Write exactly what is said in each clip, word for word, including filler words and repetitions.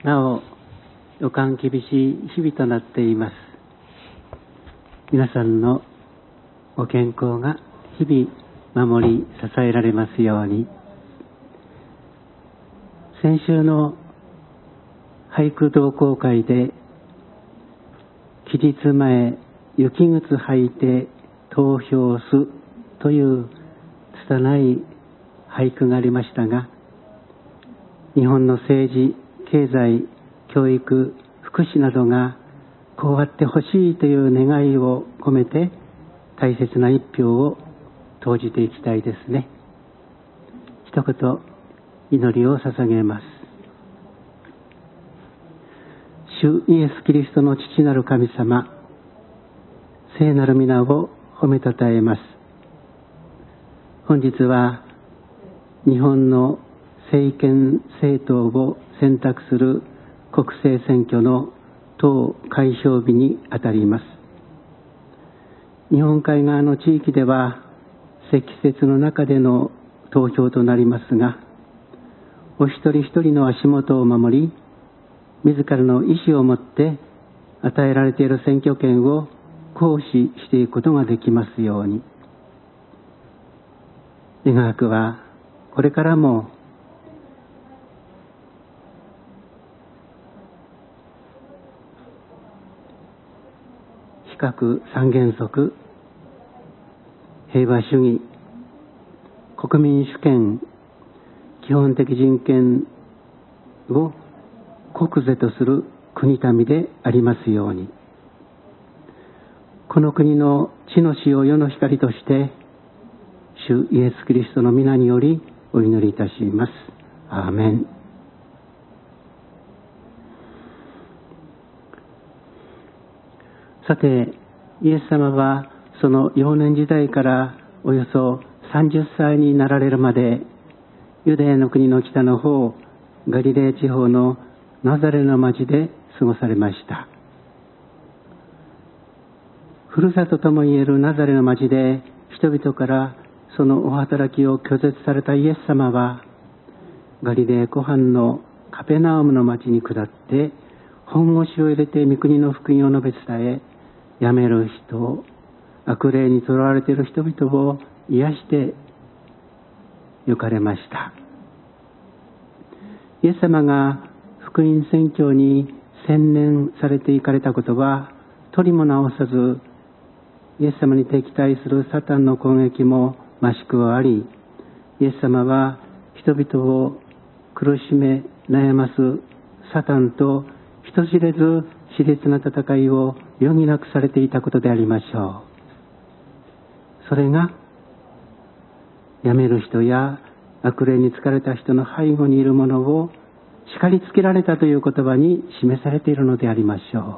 なお予感厳しい日々となっています。皆さんのご健康が日々守り支えられますように。先週の俳句同好会で、期日前雪靴履いて投票すという拙い俳句がありましたが、日本の政治、経済、教育、福祉などがこうあってほしいという願いを込めて大切な一票を投じていきたいですね。一言祈りを捧げます。主イエス・キリストの父なる神様、聖なる皆を褒めたたえます。本日は日本の政権政党を選択する国政選挙の投開票日にあたります。日本海側の地域では積雪の中での投票となりますが、お一人一人の足元を守り、自らの意思を持って与えられている選挙権を行使していくことができますように。願わくはこれからも非核三原則、平和主義、国民主権、基本的人権を国是とする国民でありますように。この国の地の死を世の光として主イエス・キリストの皆によりお祈りいたします。アーメン。さて、イエス様はその幼年時代からおよそさんじゅっさいになられるまで、ユダヤの国の北の方、ガリレー地方のナザレの町で過ごされました。ふるさとともいえるナザレの町で人々からそのお働きを拒絶されたイエス様は、ガリレー湖畔のカペナウムの町に下って本腰を入れて御国の福音を述べ伝え、病める人を、悪霊にとらわれている人々を癒して行かれました。イエス様が福音宣教に専念されていかれたことは取りも直さず、イエス様に敵対するサタンの攻撃も増し加わり、イエス様は人々を苦しめ悩ますサタンと人知れず熾烈な戦いを余儀なくされていたことでありましょう。それが病める人や悪霊に疲れた人の背後にいるものを叱りつけられたという言葉に示されているのでありましょ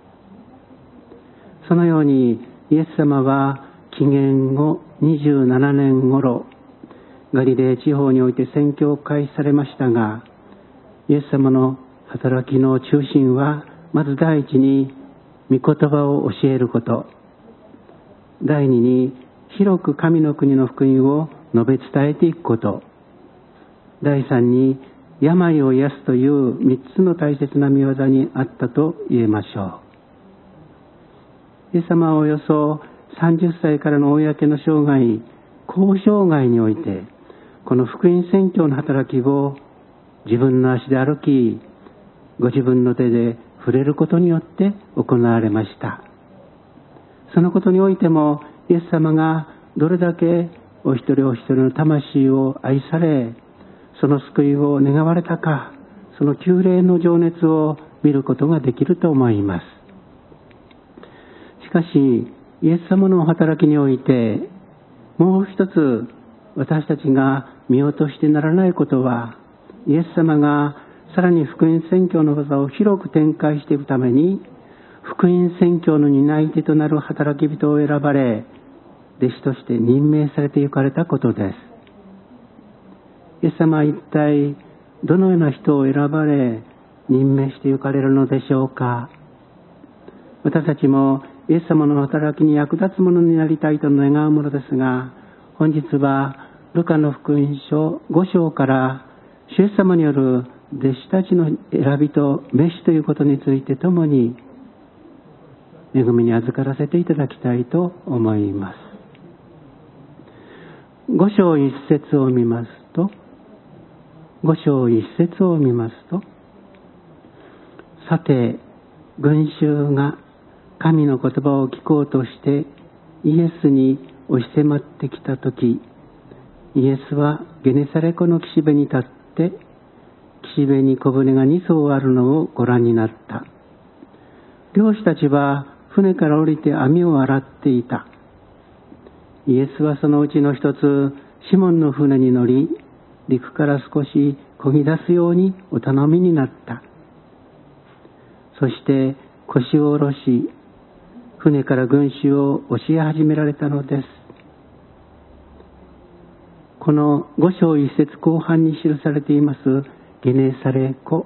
う。そのようにイエス様は紀元後にじゅうななねん頃、ガリレー地方において宣教を開始されましたが、イエス様の働きの中心は、まず第一に御言葉を教えること、第二に広く神の国の福音を述べ伝えていくこと、第三に病を癒すという三つの大切な御業にあったと言えましょう。イエス様はおよそさんじゅっさいからの公の生涯、公生涯において、この福音宣教の働きを自分の足で歩き、ご自分の手で触れることによって行われました。そのことにおいても、イエス様がどれだけお一人お一人の魂を愛され、その救いを願われたか、その旧霊の情熱を見ることができると思います。しかし、イエス様の働きにおいて、もう一つ私たちが見落としてならないことは、イエス様がさらに福音宣教の技を広く展開していくために、福音宣教の担い手となる働き人を選ばれ、弟子として任命されて行かれたことです。イエス様は一体どのような人を選ばれ、任命して行かれるのでしょうか。私たちもイエス様の働きに役立つものになりたいと願うものですが、本日はルカの福音書ご章から主イエス様による弟子たちの選びと召しということについてともに恵みに預からせていただきたいと思います。五章一節を見ますと、五章一節を見ますと、さて、群衆が神の言葉を聞こうとしてイエスに押し迫ってきたとき、イエスはゲネサレ湖の岸辺に立って、岸辺に小舟が二艘あるのをご覧になった。漁師たちは船から降りて網を洗っていた。イエスはそのうちの一つ、シモンの船に乗り、陸から少し漕ぎ出すようにお頼みになった。そして腰を下ろし、船から群衆を教え始められたのです。この五章一節後半に記されていますゲネサレ湖、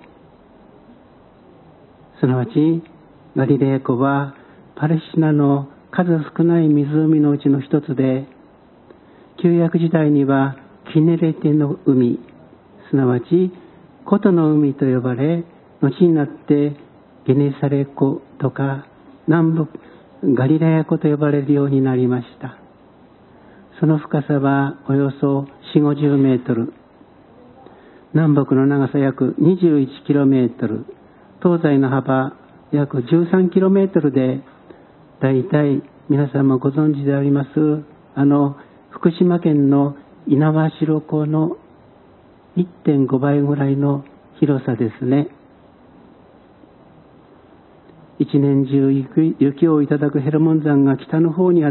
すなわちガリレヤ湖はパレスチナの数少ない湖のうちの一つで、旧約時代にはキネレテの海、すなわち古都の海と呼ばれ、後になってゲネサレ湖とか南北ガリレヤ湖と呼ばれるようになりました。その深さはおよそよんじゅう、ごじゅうメートル、南北の長さ約にじゅういちキロメートル、東西の幅約じゅうさんキロメートルで、だいたい皆さんもご存知でありますあの福島県の猪苗代湖の いってんご 倍ぐらいの広さですね。一年中雪をいただくヘルモン山が北の方にあって、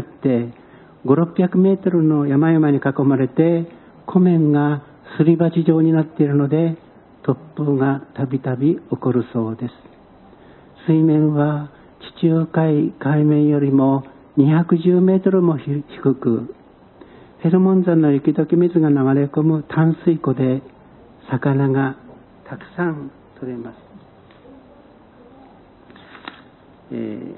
ごひゃく、ろっぴゃくメートルの山々に囲まれて、湖面がすり鉢状になっているので、突風がたびたび起こるそうです。水面は地中海海面よりもにひゃくじゅうメートルも低く、ヘルモン山の雪解け水が流れ込む淡水湖で魚がたくさん取れます。えー、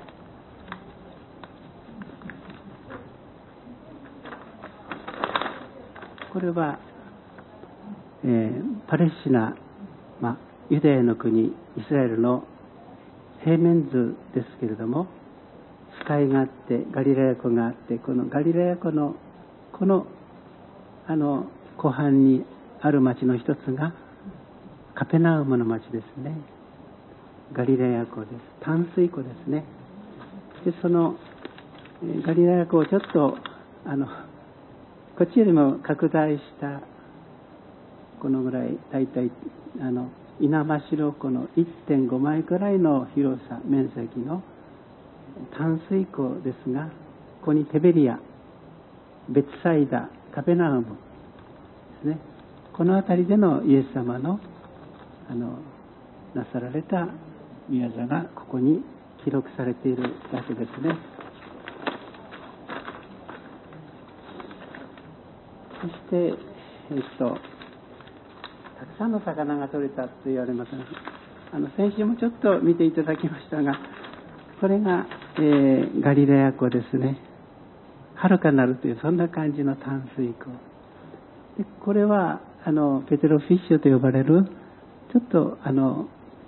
これは、えー、パレスチナ、まあ、ユダヤの国イスラエルの平面図ですけれども、スカイがあってガリラヤ湖があって、このガリラヤ湖のこのあの湖畔にある町の一つがカペナウムの町ですね。ガリラヤ湖です。淡水湖ですね。でそのガリラヤ湖をちょっとあのこっちよりも拡大したこのぐらい、だいたいあの猪苗代湖の いってんご 倍くらいの広さ面積の淡水湖ですが、ここにテベリア、ベツサイダ、カペナウムですね。この辺りでのイエス様のあのなさられた御業がここに記録されているわけですね。そして、えっと、たくさんの魚が取れたと言われます。あの先週もちょっと見ていただきましたが、これが、えー、ガリラヤ湖ですね。はるかなるというそんな感じの淡水湖で、これはあのペテロフィッシュと呼ばれるちょっとあの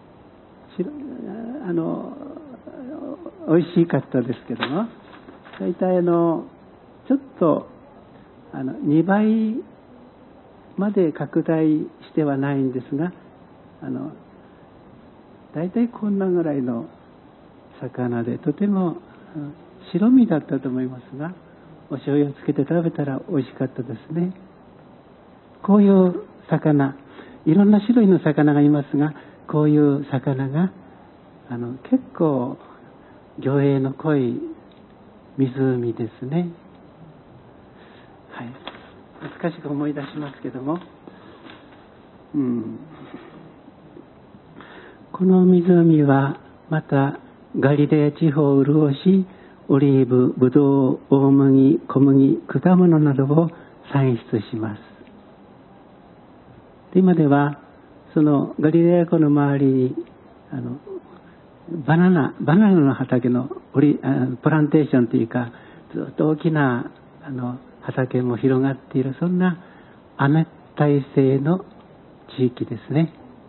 あの美味しかったですけども、大体あのちょっとあのにばいまで拡大してはないんですが、あの大体こんなぐらいの魚で、とても白身だったと思いますが、お醤油をつけて食べたら美味しかったですね。こういう魚、いろんな種類の魚がいますが、こういう魚があの結構魚影の濃い湖ですね。はい、懐かしく思い出しますけども、うん、この湖はまたガリレヤ地方を潤し、オリーブ、ブドウ、大麦、小麦、果物などを産出します。で今ではそのガリレヤ湖の周りにあのバナナバナナの畑のオリプランテーションというか、ずっと大きなあの畑も広がっている、そんな亜熱帯性の地域ですね。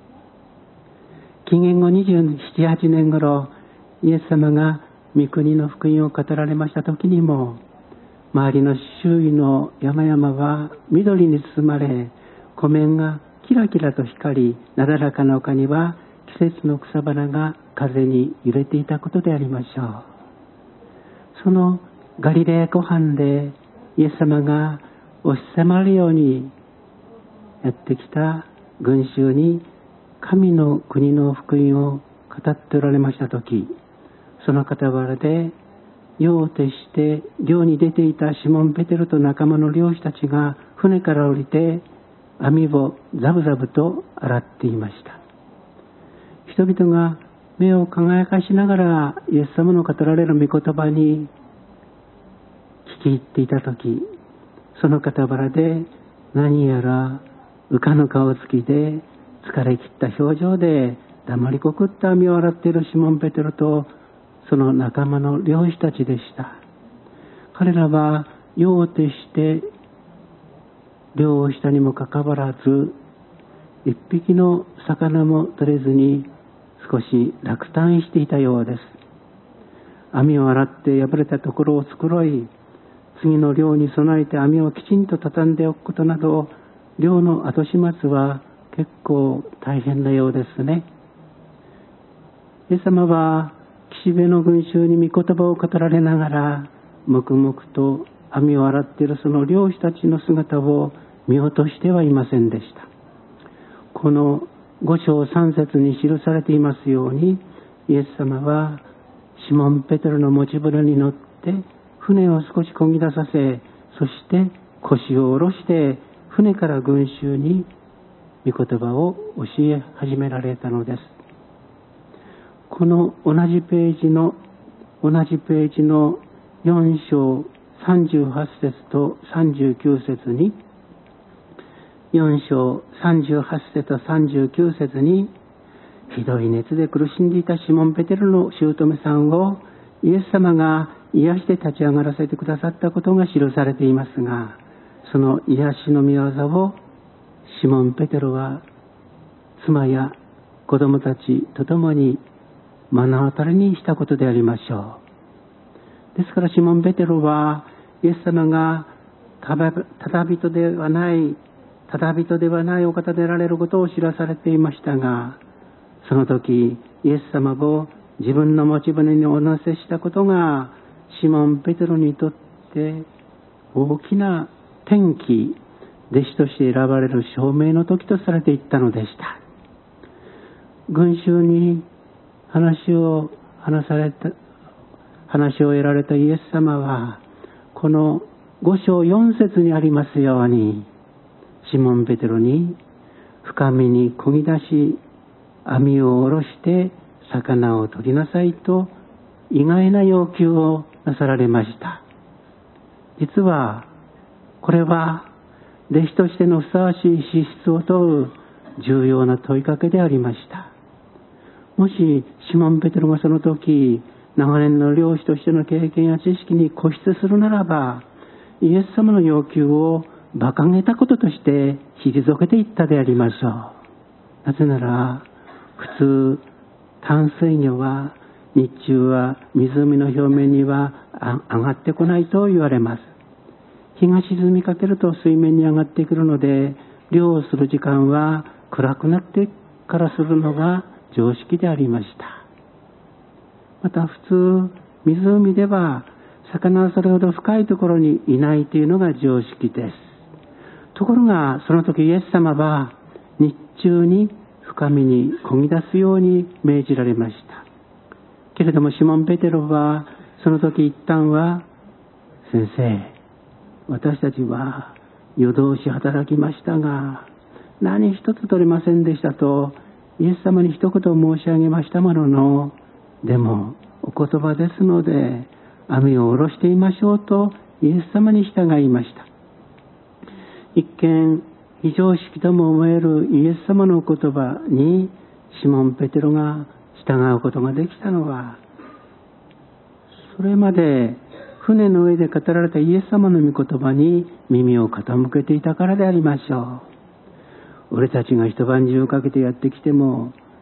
紀元後にじゅうなな、はちねん頃、イエス様が御国の福音を語られました時にも、周りの周囲の山々は緑に包まれ、湖面がキラキラと光り、なだらかな丘には季節の草花が風に揺れていたことでありましょう。そのガリレア湖畔でイエス様が押し迫るようにやってきた群衆に神の国の福音を語っておられましたとき、その傍らで夜を徹して漁に出ていたシモン・ペテロと仲間の漁師たちが船から降りて網をザブザブと洗っていました。人々が目を輝かしながらイエス様の語られる御言葉に聞き入っていたとき、その傍らで何やら浮かぬ顔つきで疲れ切った表情で黙りこくった網を洗っているシモン・ペテロとその仲間の漁師たちでした。彼らは夜を徹して漁をしたにもかかわらず、一匹の魚も取れずに少し落胆していたようです。網を洗って破れたところを繕い、次の漁に備えて網をきちんと畳んでおくことなど、漁の後始末は結構大変なようですね。イエス様は岸辺の群衆に御言葉を語られながら、黙々と網を洗っているその漁師たちの姿を見落としてはいませんでした。この五章三節に記されていますように、イエス様はシモン・ペテロの持ち船に乗って船を少し漕ぎ出させ、そして腰を下ろして船から群衆に御言葉を教え始められたのです。この同じページの同じページのよん章さんじゅうはち節とさんじゅうきゅう節に、よん章さんじゅうはち節とさんじゅうきゅう節に、ひどい熱で苦しんでいたシモン・ペテロの姑さんをイエス様が癒して立ち上がらせてくださったことが記されていますが、その癒しの御業をシモン・ペテロは妻や子供たちと共に目の当たりにしたことでありましょう。ですからシモン・ペテロはイエス様がただ人ではないただ人ではないお方であられることを知らされていましたが、その時イエス様を自分の持ち船にお乗せしたことがシモン・ペテロにとって大きな転機、弟子として選ばれる証明の時とされていったのでした。群衆に話を話された話を得られたイエス様は、この五章四節にありますように、シモン・ペテロに深みに漕ぎ出し網を下ろして魚を取りなさいと意外な要求をなさられました。実はこれは弟子としてのふさわしい資質を問う重要な問いかけでありました。もしシモン・ペテロがその時長年の漁師としての経験や知識に固執するならば、イエス様の要求を馬鹿げたこととして退けていったでありましょう。なぜなら普通淡水魚は日中は湖の表面には上がってこないと言われます。日が沈みかけると水面に上がってくるので、漁をする時間は暗くなってからするのが常識でありました。また普通湖では魚はそれほど深いところにいないというのが常識です。ところがその時イエス様は日中に深みに漕ぎ出すように命じられました。けれどもシモン・ペテロはその時一旦は、先生、私たちは夜通し働きましたが何一つ取れませんでしたとイエス様に一言申し上げましたものの、でもお言葉ですので網を下ろしてみましょうとイエス様に従いました。一見非常識とも思えるイエス様のお言葉にシモン・ペテロが従うことができたのは、それまで船の上で語られたイエス様の御言葉に耳を傾けていたからでありましょう。俺たちが一晩中かけてやってきても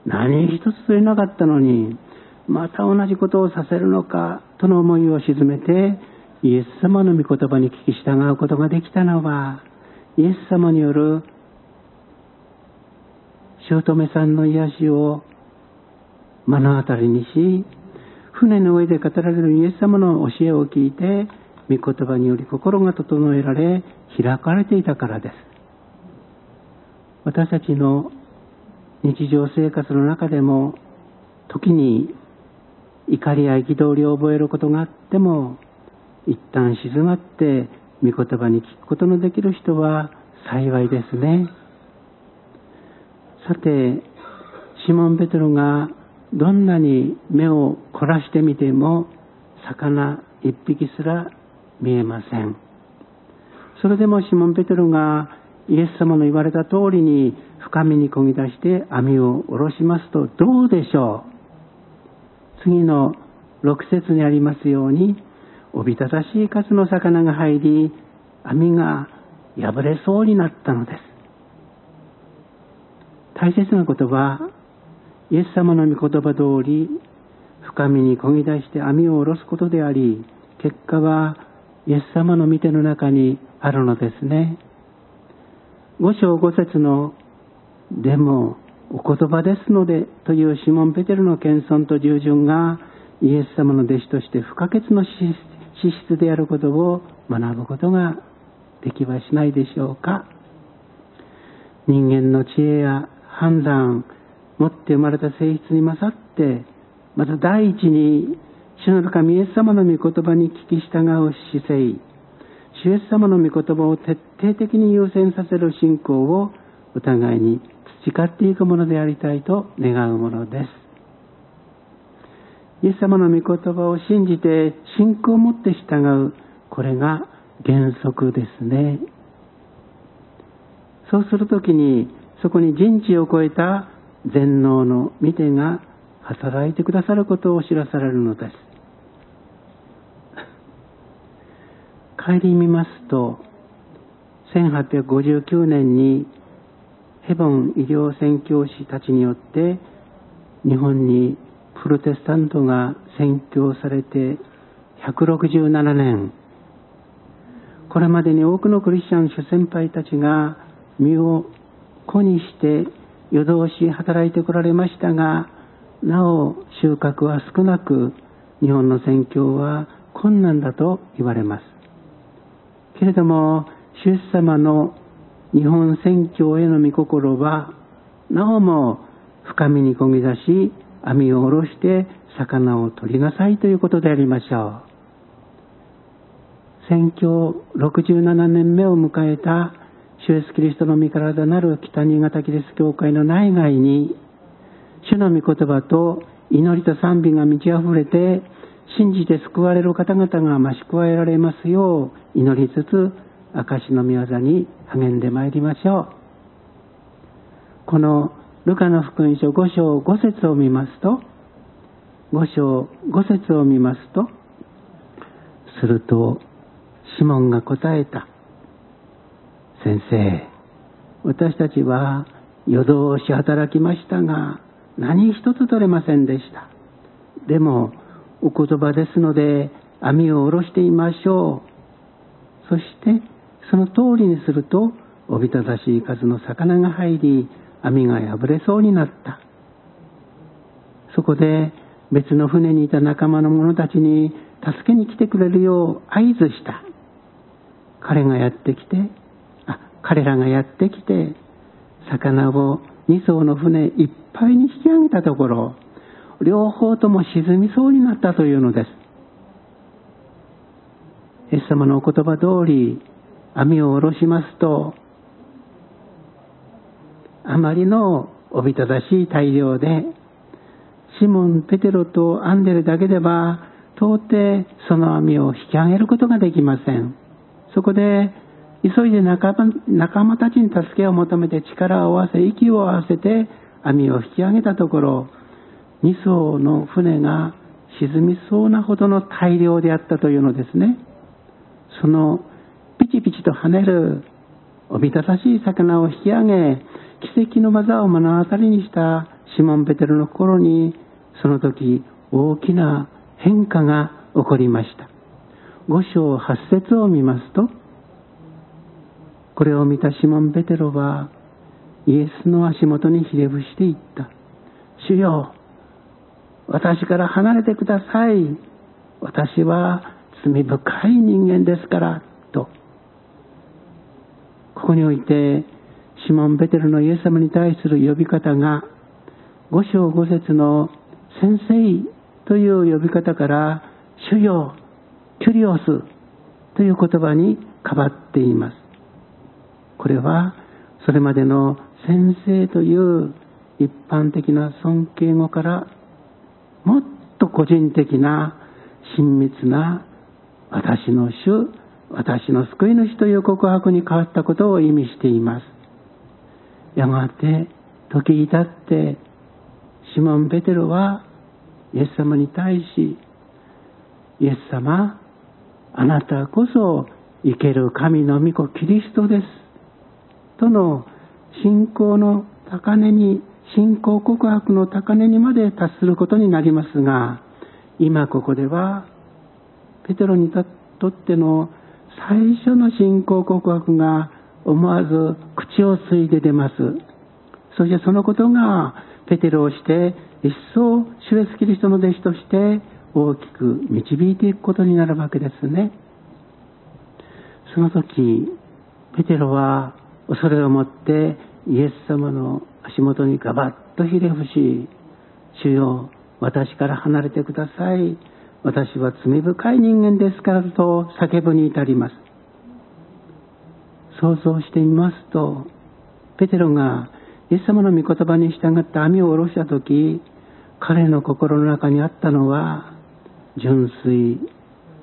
何一つ取れなかったのに、また同じことをさせるのかとの思いを鎮めて、イエス様の御言葉に聞き従うことができたのは、イエス様による姑さんの癒しを目の当たりにし、船の上で語られるイエス様の教えを聞いて、御言葉により心が整えられ、開かれていたからです。私たちの日常生活の中でも、時に怒りや憤りを覚えることがあっても、一旦静まって御言葉に聞くことのできる人は幸いですね。さて、シモン・ペテロがどんなに目を凝らしてみても魚一匹すら見えません。それでもシモン・ペテロがイエス様の言われた通りに深みに漕ぎ出して網を下ろしますと、どうでしょう。次のろく節にありますように、おびただしい数の魚が入り、網が破れそうになったのです。大切なことは、イエス様の御言葉通り深みに漕ぎ出して網を下ろすことであり、結果はイエス様の御手の中にあるのですね。ご章ご節のでもお言葉ですのでというシモン・ペテロの謙遜と従順がイエス様の弟子として不可欠の資質であることを学ぶことができはしないでしょうか。人間の知恵や判断、持って生まれた性質に勝って、まず第一に主なる神イエス様の御言葉に聞き従う姿勢、主イエス様の御言葉を徹底的に優先させる信仰をお互いに培っていくものでありたいと願うものです。イエス様の御言葉を信じて信仰を持って従う、これが原則ですね。そうするときにそこに人知を超えた全能の御手が働いてくださることを知らされるのです。顧みますと、せんはっぴゃくごじゅうきゅうねんにヘボン医療宣教師たちによって日本にプロテスタントが宣教されてひゃくろくじゅうななねん、これまでに多くのクリスチャン諸先輩たちが身を粉にして夜通し働いてこられましたが、なお収穫は少なく、日本の宣教は困難だと言われます。けれども主イエス様の日本宣教への御心はなおも深みに漕ぎ出し、網を下ろして魚を取りなさいということでありましょう。宣教ろくじゅうななねんめを迎えた主イエスキリストの御体なる北新潟キリスト教会の内外に、主の御言葉と祈りと賛美が満ち溢れて、信じて救われる方々が増し加えられますよう祈りつつ、証の御業に励んでまいりましょう。このルカの福音書ご章ご節を見ますと、ご章ご節を見ますと、するとシモンが答えた。先生、私たちは夜通し働きましたが何一つ取れませんでした。でもお言葉ですので網を下ろしてみましょう。そしてその通りにすると、おびただしい数の魚が入り、網が破れそうになった。そこで別の船にいた仲間の者たちに助けに来てくれるよう合図した。彼がやってきてあ彼らがやってきて魚をに艘の船いっぱいに引き上げたところ、両方とも沈みそうになったというのです。イエス様のお言葉通り網を下ろしますと、あまりのおびただしい大量で、シモン・ペテロとアンデレだけでは到底その網を引き上げることができません。そこで急いで仲間、仲間たちに助けを求めて力を合わせ、息を合わせて網を引き上げたところ、に艘の船が沈みそうなほどの大量であったというのですね。そのピチピチと跳ねるおびただしい魚を引き上げ、奇跡の技を目の当たりにしたシモン・ペテロの心にその時大きな変化が起こりました。ご章はち節を見ますと、これを見たシモン・ペテロはイエスの足元にひれ伏していった。主よ、私から離れてください。私は罪深い人間ですからと。ここにおいてシモン・ペテロのイエス様に対する呼び方がご章ご節の先生という呼び方から主よ、キュリオスという言葉に変わっています。これはそれまでの先生という一般的な尊敬語からもっと個人的な親密な私の主、私の救い主という告白に変わったことを意味しています。やがて時至ってシモン・ペテロはイエス様に対し、イエス様、あなたこそ生ける神の御子キリストですとの信仰の高値に、信仰告白の高値にまで達することになりますが、今ここではペテロにとっての最初の信仰告白が思わず口をついで出ます。そしてそのことがペテロをして一層主イエスキリストの弟子として大きく導いていくことになるわけですね。その時ペテロは恐れを持ってイエス様の足元にガバッとひれ伏し、主よ、私から離れてください。私は罪深い人間ですからと叫ぶに至ります。想像してみますと、ペテロがイエス様の御言葉に従って網を下ろしたとき、彼の心の中にあったのは純粋、率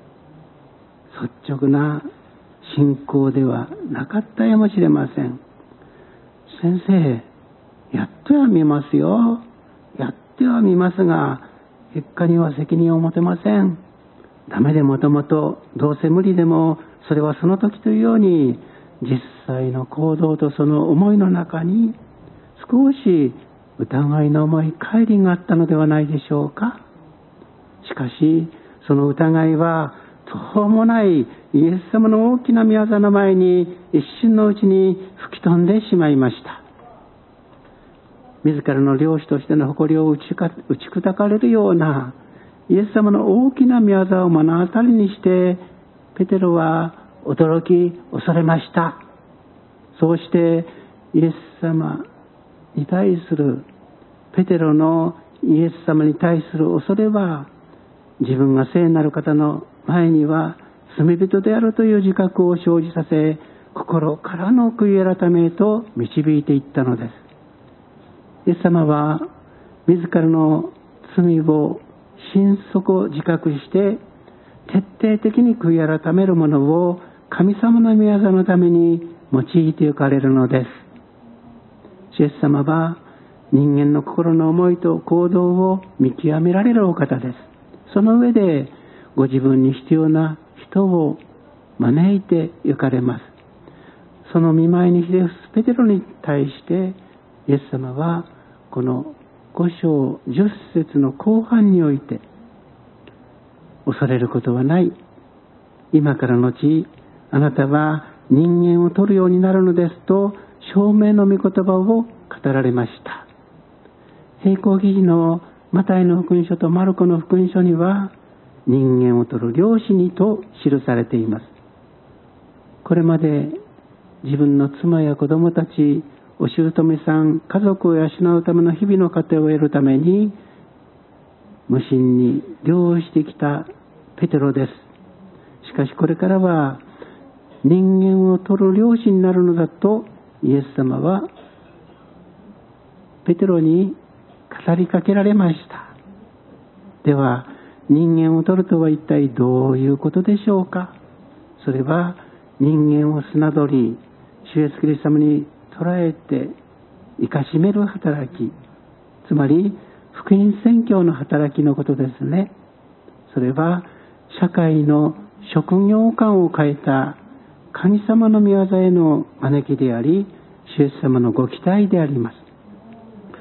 直な信仰ではなかったやもしれません。先生、やってはみますよ。やってはみますが、結果には責任を持てません。ダメでもともと、どうせ無理でも、それはその時というように、実際の行動とその思いの中に、少し疑いの重い乖離があったのではないでしょうか。しかし、その疑いは、途方もないイエス様の大きな御業の前に一瞬のうちに吹き飛んでしまいました。自らの漁師としての誇りを打ちか打ち砕かれるようなイエス様の大きな御業を目の当たりにしてペテロは驚き恐れました。そうしてイエス様に対するペテロのイエス様に対する恐れは、自分が聖なる方の前には罪人であるという自覚を生じさせ、心からの悔い改めへと導いていったのです。イエス様は自らの罪を心底自覚して徹底的に悔い改める者を神様の御業のために用いてゆかれるのです。イエス様は人間の心の思いと行動を見極められるお方です。その上でご自分に必要な人を招いてゆかれます。その見舞いにひれ伏すペテロに対してイエス様はこのご章じゅっ節の後半において、恐れることはない。今からのちあなたは人間を取るようになるのですと証明の御言葉を語られました。並行記事のマタイの福音書とマルコの福音書には人間を取る漁師にと記されています。これまで自分の妻や子供たち、お姑さん、家族を養うための日々の糧を得るために無心に漁をしてきたペテロです。しかしこれからは人間を取る漁師になるのだとイエス様はペテロに語りかけられました。では人間を取るとは一体どういうことでしょうか。それは人間をすなどり主イエスキリスト様に捉えて生かしめる働き、つまり福音宣教の働きのことですね。それは社会の職業観を変えた神様の御業への招きであり、主イエス様のご期待であります。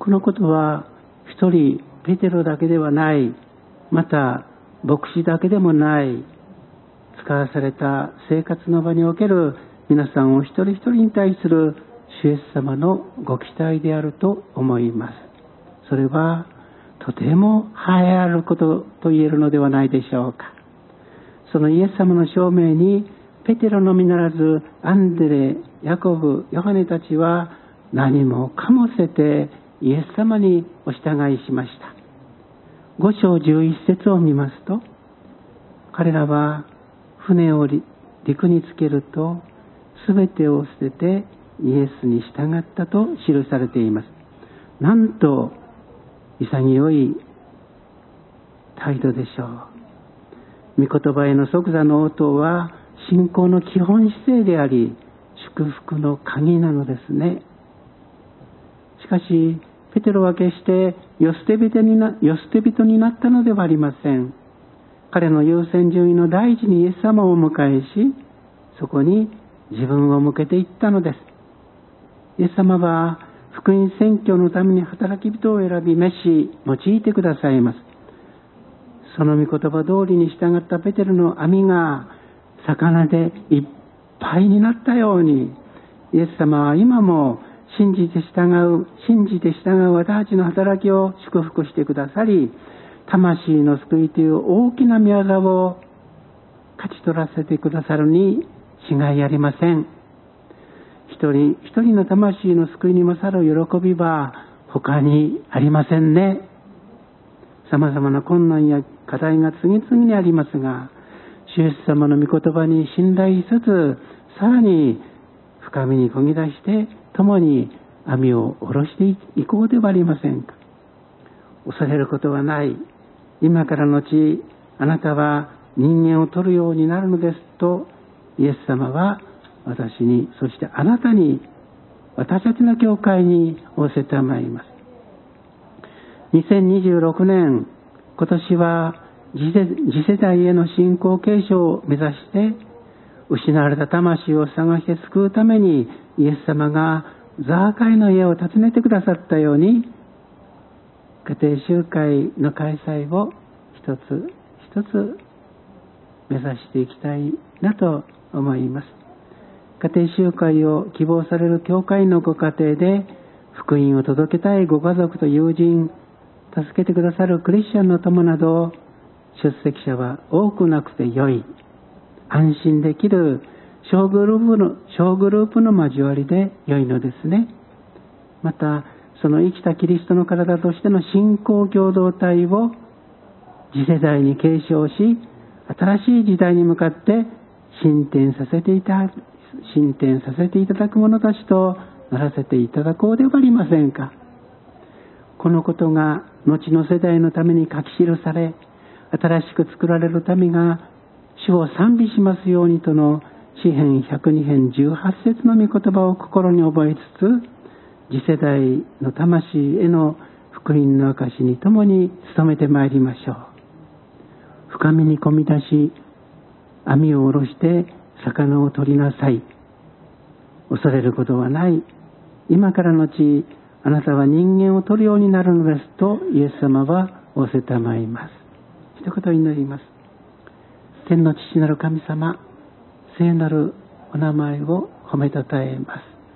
このことは一人ペテロだけではない、また牧師だけでもない、使わされた生活の場における皆さんを一人一人に対する主イエス様のご期待であると思います。それはとても栄えあることと言えるのではないでしょうか。そのイエス様の証明にペテロのみならずアンデレ、ヤコブ、ヨハネたちは何もかも捨ててイエス様にお従いしました。ご章じゅういち節を見ますと、彼らは船を陸につけるとすべてを捨ててイエスに従ったと記されています。なんと潔い態度でしょう。御言葉への即座の応答は信仰の基本姿勢であり、祝福の鍵なのですね。しかしペテロは決して世捨て人にな、世捨て人になったのではありません。彼の優先順位の第一にイエス様をお迎えし、そこに自分を向けていったのです。イエス様は福音宣教のために働き人を選び召し、用いてくださいます。その御言葉通りに従ったペテロの網が魚でいっぱいになったように、イエス様は今も信じて従う、信じて従う私たちの働きを祝福してくださり、魂の救いという大きな御業を勝ち取らせてくださるに違いありません。一人一人の魂の救いに勝る喜びは他にありませんね。様々な困難や課題が次々にありますが、主イエス様の御言葉に信頼しつつ、さらに深みにこぎ出して共に網を下ろしていこうではありませんか。恐れることはない。今からのちあなたは人間を取るようになるのですとイエス様は私に、そしてあなたに、私たちの教会に仰せたまいります。にせんにじゅうろくねん、今年は次世代への信仰継承を目指して失われた魂を探して救うためにイエス様がザーカイの家を訪ねてくださったように、家庭集会の開催を一つ一つ目指していきたいなと思います。家庭集会を希望される教会のご家庭で福音を届けたいご家族と友人、助けてくださるクリスチャンの友など出席者は多くなくてよい、安心できる小グループの小グループの交わりで良いのですね。またその生きたキリストの体としての信仰共同体を次世代に継承し、新しい時代に向かって進展させていた進展させていただく者たちとならせていただこうではありませんか。このことが後の世代のために書き記され、新しく作られる民が主を賛美しますようにとの詩編ひゃくに編じゅうはち節の御言葉を心に覚えつつ、次世代の魂への福音の証に共に努めてまいりましょう。深みにこみ出し、網を下ろして魚を取りなさい。恐れることはない。今からのちあなたは人間を取るようになるのですとイエス様は仰せたまいます。一言祈ります。天の父なる神様、聖なるお名前を褒めたたえます。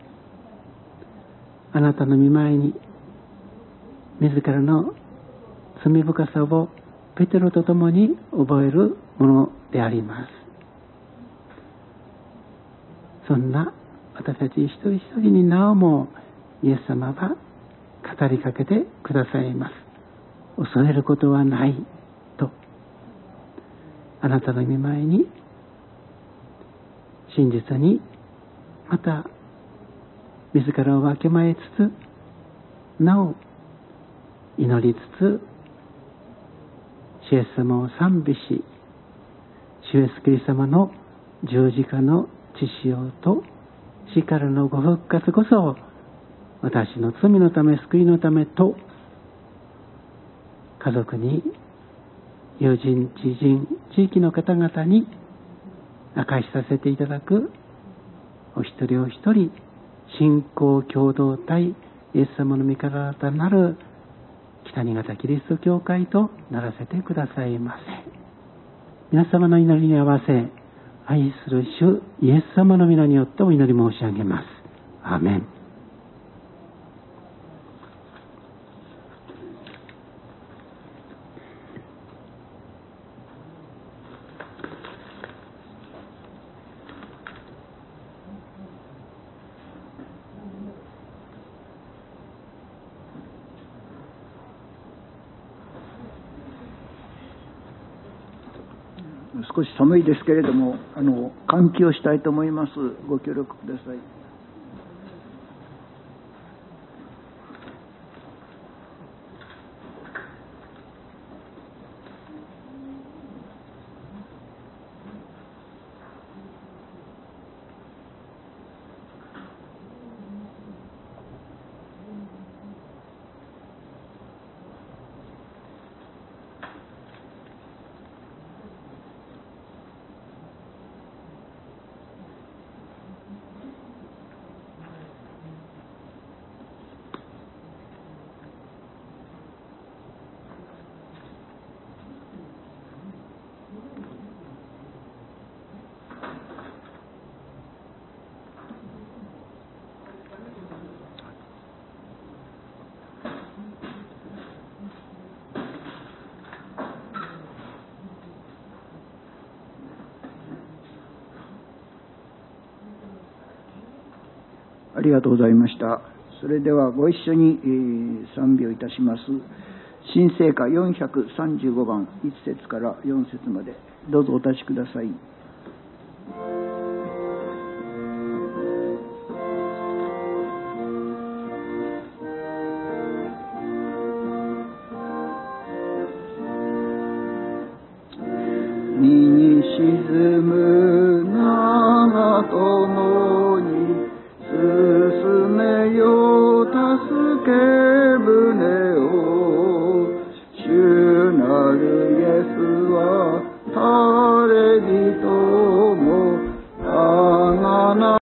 あなたの御前に自らの罪深さをペテロと共に覚えるものであります。そんな私たち一人一人になおもイエス様は語りかけてくださいます。恐れることはないと、あなたの御前に真実にまた自らをわきまえつつ、なお祈りつつ、主イエス様を賛美し、主イエスキリスト様の十字架の血潮と死からのご復活こそ私の罪のため、救いのためと、家族に、友人、知人、地域の方々に明かしさせていただくお一人お一人、信仰共同体イエス様の御体なる北新潟キリスト教会とならせてくださいませ。皆様の祈りに合わせ、愛する主イエス様の皆によってお祈り申し上げます。アーメン。 少し寒いですけれども、あの換気をしたいと思います。ご協力ください。ありがとうございました。それではご一緒に、えー、賛美をいたします。新聖歌よんひゃくさんじゅうごばんいち節からよん節までどうぞお立ちください。身に沈む長友に進めよ助け舟を、主なるイエスは誰人もあがな